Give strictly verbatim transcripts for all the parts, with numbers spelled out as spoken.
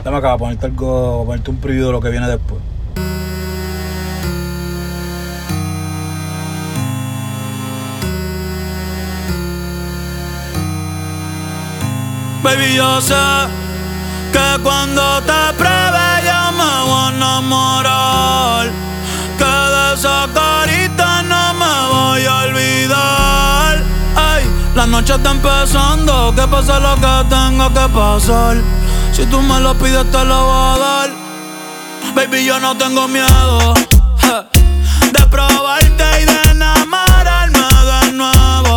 Dame acá, ponerte algo, ponerte un preview de lo que viene después. Baby, yo sé que cuando te pruebe yo me voy a enamorar, que de esa carita no me voy a olvidar. Ay, la noche está empezando, que pase lo que tenga que pasar. Si tú me lo pides te lo voy a dar. Baby, yo no tengo miedo je, de probarte y de enamorarme de nuevo.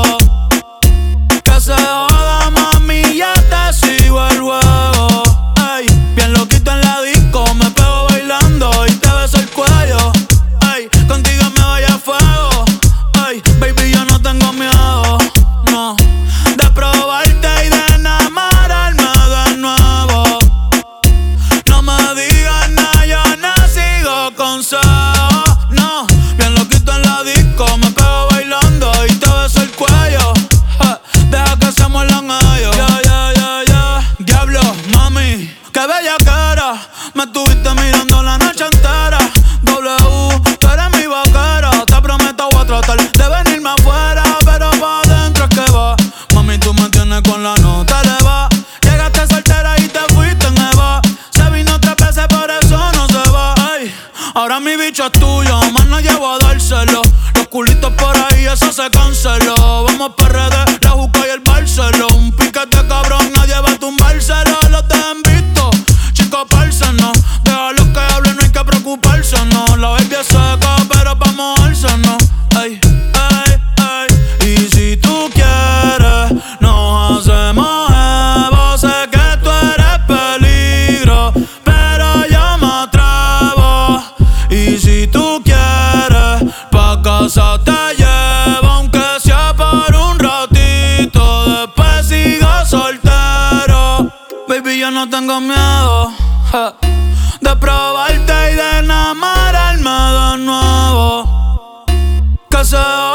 Que se joda, mami, ya te sigo el juego. Ey, bien loquito en la disco, me pego bailando y te beso el cuello. Ey, contigo me voy a fuego. Ey, baby, yo no tengo miedo, no, de probarte y de enamorarme de nuevo. No me digas nada, yo no sigo consejos, no. Bien loquito en la disco, me pego bailando y te beso el cuello. Ja, deja que se muerdan ellos. Ya, ya, ya, ya. Diablo, mami, qué bella cara. Me estuviste mirando la noche entera. W, tú eres mi vaquera. Te prometo voy a tratar de venirme afuera, pero pa' adentro es que va. Mami, tú me tienes con la nota eleva. Llegaste soltera y te fuiste en Eva. Se vino tres veces, por eso no se va. Ay, ahora mi bicho es tuyo, más no llevo a dárselo. Los culitos por ahí, eso se canceló. Vamos pa' R D, la Juca y el Barceló. Un piquete cabrón, nadie va a tumbárselo. Los dejan visto, chicos, no. Deja los que hablen, no hay que preocuparse, no. La baby es seca, pero pa' mojarse, no. Ay, ay, ay. Y si tú quieres, nos hacemos evo. Sé que tú eres peligro, pero yo me atrevo. Y si tú quieres, pa' casa te llevo, aunque sea por un ratito. Después sigo soltero. Baby, yo no tengo miedo je, de probarte y de enamorarme de nuevo. Que se